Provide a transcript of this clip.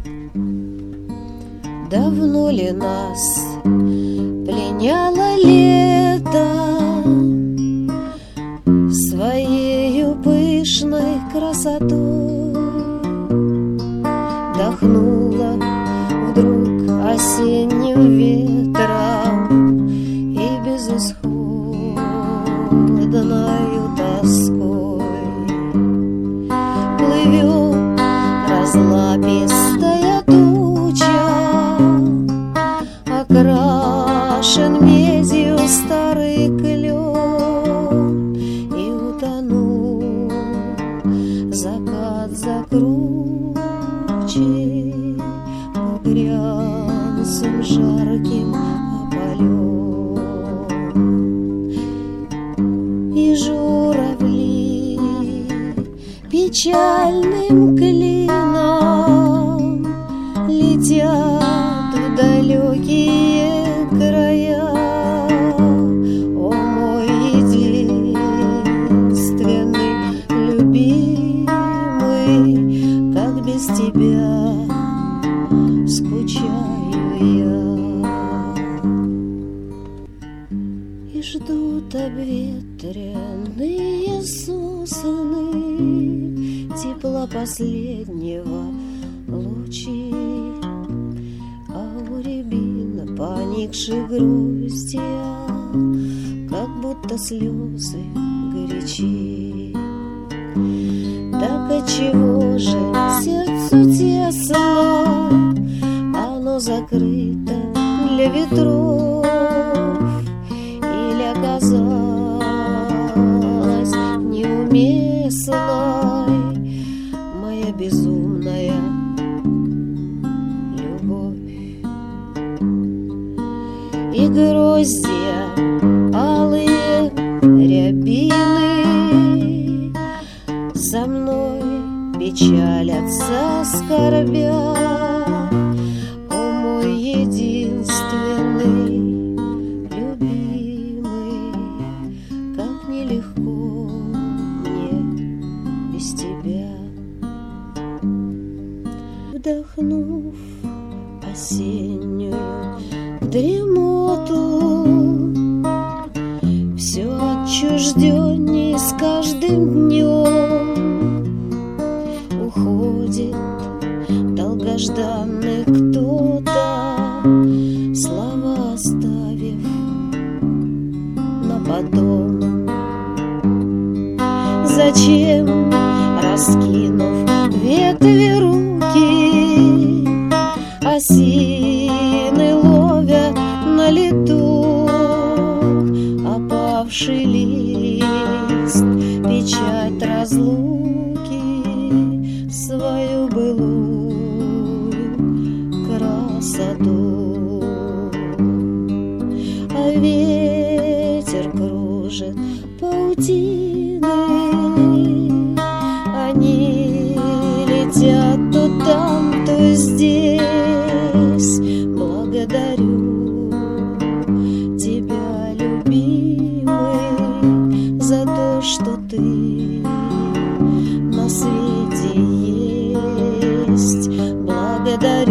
Давно ли нас пленяло лето своею пышной красотой? Дохнуло вдруг осенним ветром и безысходною тоской плывет разлапистая туча, окрашен медью старый клен, и утонул закат закруче багрянцем жарким опален. И журавли печальным клином летят в далекие края. О, мой единственный любимый, как без тебя скучаю я. И ждут обветренные сосны тепла последнего лучи, а у рябин поникших грустья как будто слезы горячи. Так отчего же сердцу тесно? Оно закрыто для ветров, или оказалось неуместной моя безумная любовь? И гроздья алые рябины за мной печалятся, скорбя. О, мой единственный любимый, как нелегко мне без тебя. Вдохнув осеннюю дремоту, все отчужденней с каждым днем уходит долгожданный кто-то, слова оставив на потом. Зачем, раскинув ветви руки, осины ловя на лету опавший лист, печать разлуки, свою былую красоту? А ветер кружит паутины, они летят то там, то здесь. Благодарю тебя, любимый, за то, что ты на свете есть. Благодарю